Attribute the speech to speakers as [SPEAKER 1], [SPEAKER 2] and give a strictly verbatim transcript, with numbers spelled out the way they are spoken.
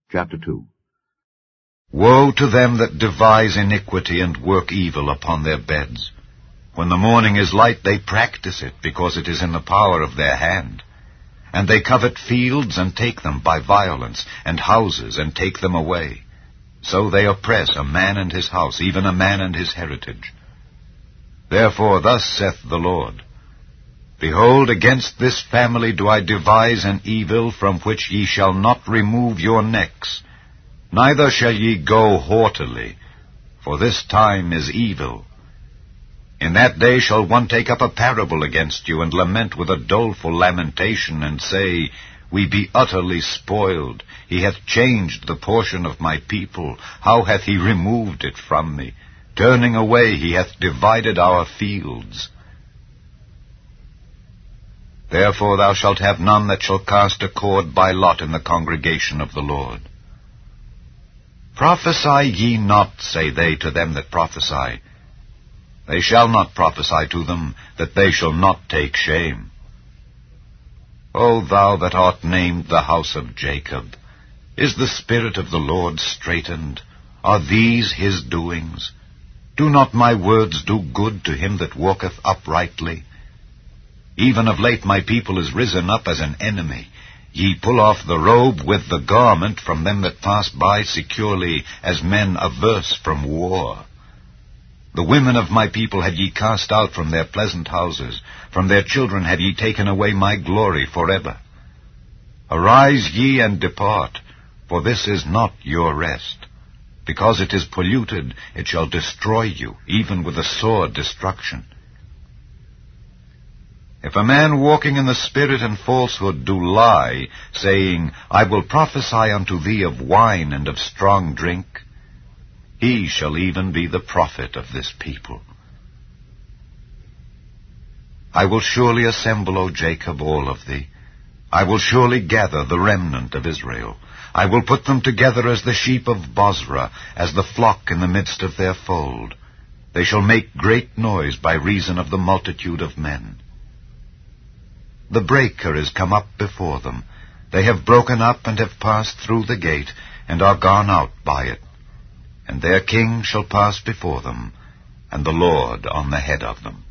[SPEAKER 1] Chapter two.
[SPEAKER 2] Woe to them that devise iniquity and work evil upon their beds. When the morning is light, they practice it, because it is in the power of their hand. And they covet fields and take them by violence, and houses and take them away. So they oppress a man and his house, even a man and his heritage. Therefore thus saith the Lord, Behold, against this family do I devise an evil from which ye shall not remove your necks, neither shall ye go haughtily, for this time is evil. In that day shall one take up a parable against you, and lament with a doleful lamentation, and say, We be utterly spoiled. He hath changed the portion of my people. How hath he removed it from me? Turning away, he hath divided our fields. Therefore thou shalt have none that shall cast a cord by lot in the congregation of the Lord. Prophesy ye not, say they to them that prophesy. They shall not prophesy to them, that they shall not take shame. O thou that art named the house of Jacob, is the Spirit of the Lord straitened? Are these his doings? Do not my words do good to him that walketh uprightly? Even of late my people is risen up as an enemy. Ye pull off the robe with the garment from them that pass by securely, as men averse from war. The women of my people have ye cast out from their pleasant houses. From their children have ye taken away my glory forever. Arise ye and depart, for this is not your rest. Because it is polluted, it shall destroy you, even with a sore destruction. If a man walking in the Spirit and falsehood do lie, saying, I will prophesy unto thee of wine and of strong drink, he shall even be the prophet of this people. I will surely assemble, O Jacob, all of thee. I will surely gather the remnant of Israel. I will put them together as the sheep of Bozrah, as the flock in the midst of their fold. They shall make great noise by reason of the multitude of men. The breaker is come up before them. They have broken up and have passed through the gate, and are gone out by it. And their king shall pass before them, and the Lord on the head of them.